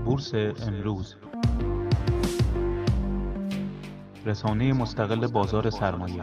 بورس امروز، رسانه مستقل بازار سرمایه.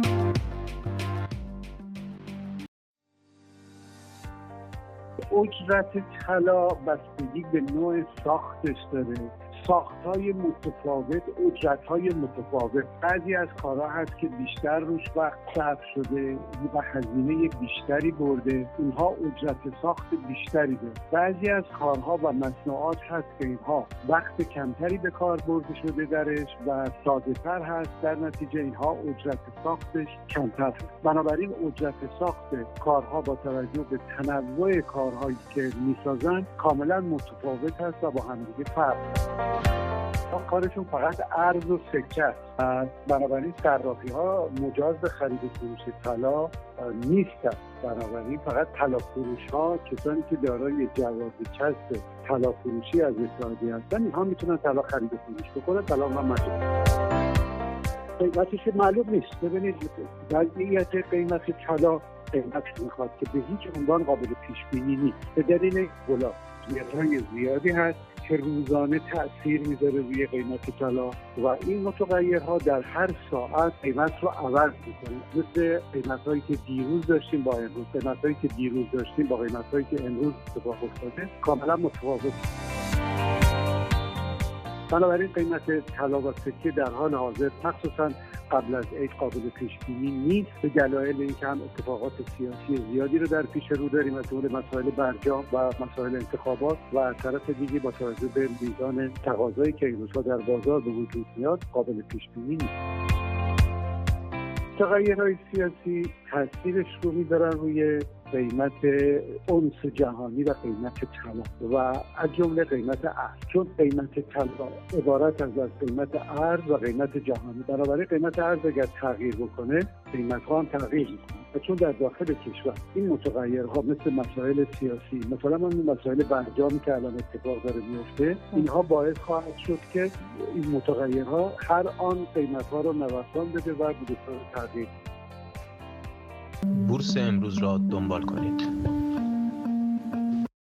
اجرت طلا بستگی به نوع ساختش داره. ساخت‌های متفاوت، اجرت‌های متفاوت. بعضی از کارها هست که بیشتر روش وقت صرف شده و هزینه بیشتری برده، اینها اجرت ساخت بیشتری داره. بعضی از کارها و مصنوعات هست که اینها وقت کمتری به کار برده شده درش و ساده‌تر هست، در نتیجه اینها اجرت ساختش کمتر هست. بنابراین اجرت ساخت کارها با توجه به تنوع کارهایی که می‌سازن کاملا متفاوت هست و با هم دیگه فرق داره. کارشون فقط ارز و سکه است. بنابراین صرافی‌ها مجاز به خرید و فروش طلا نیستند. بنابراین فقط طلافروش‌ها، کسانی که دارای جواز کسب طلافروشی از اتحادیه هستند، اینها میتونن طلا خرید و فروش بکنن. طلا هم مجاز. قیمتش معلوم نیست. ببینید وضعیت قیمت طلا قیمت میخواد که به هیچ عنوان قابل پیش بینی نیست. به دلیل ولایت‌های زیادی هست که روزانه تأثیر میذاره روی قیمت طلا و این متغیرها در هر ساعت قیمت رو عوض میکنه. مثل قیمت‌هایی که دیروز داشتیم با امروز، قیمت‌هایی که دیروز داشتیم با قیمت‌هایی که امروز اتفاق افتاده کاملا متفاوته. بنابراین قیمت طلا و سکه در حال حاضر مخصوصا قبل از عید قابل پیش بینی نیست، به دلایل اینکه هم اتفاقات سیاسی زیادی رو در پیش رو داریم، مثل مسائل برجام و مسائل انتخابات، و از طرف دیگه با توجه به میزان تقاضایی که این روزها در بازار به وجود میاد قابل پیش بینی نیست. تغییرهای سیاسی تاثیرش رو میذارن روی قیمت اونس جهانی و قیمت طلا و از جمله قیمت ارز، چون قیمت طلا عبارت از قیمت ارز و قیمت جهانی. بنابراین قیمت ارز اگر تغییر بکنه قیمت ها هم تغییر میکنه و چون در داخل کشور این متغیرها مثل مسائل سیاسی، مثلا این مسائل برجامی که الان اتفاق داره میفته، اینها باعث خواهد شد که این متغیرها هر آن قیمت ها رو نوسان بده و به صورت تغییر. بورس امروز را دنبال کنید.